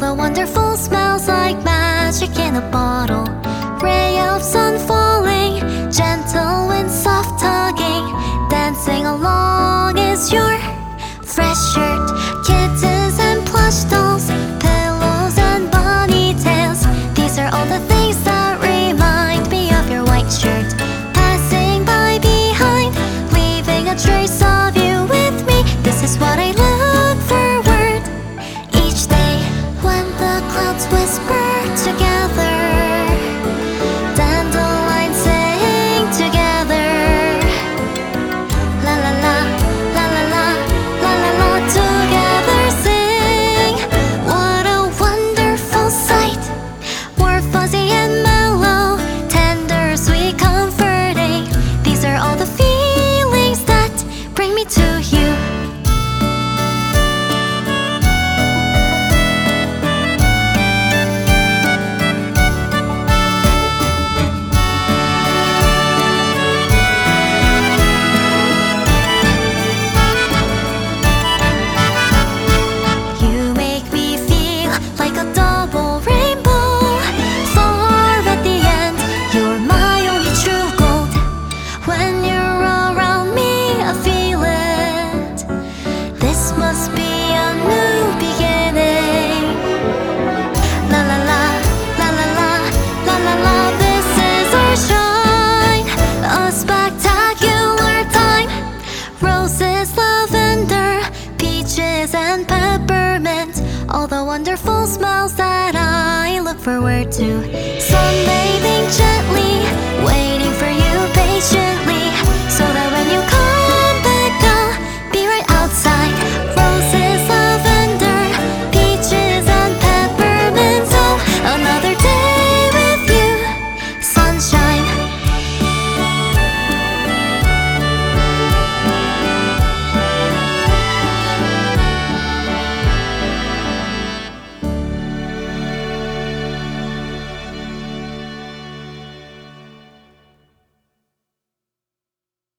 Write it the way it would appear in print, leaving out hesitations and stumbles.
the wonderful smells like magic in a bottle. Ray of sun falling, gentle wind soft tugging. Dancing along is your fresh shirt. Kittens and plush dolls, pillows and bunny tails. These are all the things that remind me of your white shirt. Passing by behind, leaving a trace of you with me. This is what I look forward each day. When the clouds whisper together, dandelions sing together. La la la, la la la, la la la, together sing. What a wonderful sight. We're fuzzy and mellow, tender, sweet, comforting. These are all the feelings that bring me to you. You make me feel like a double rainbow. Far at the end, you're my only true gold. When you're around me, I feel it. This must be a new beginning. La la la, la la la, la la la. This is our shine, a spectacular time. Roses, lavender, peaches and peppermint, all the wonderful smells that I look forward to. Sunbathing gently, waiting for you patiently, so that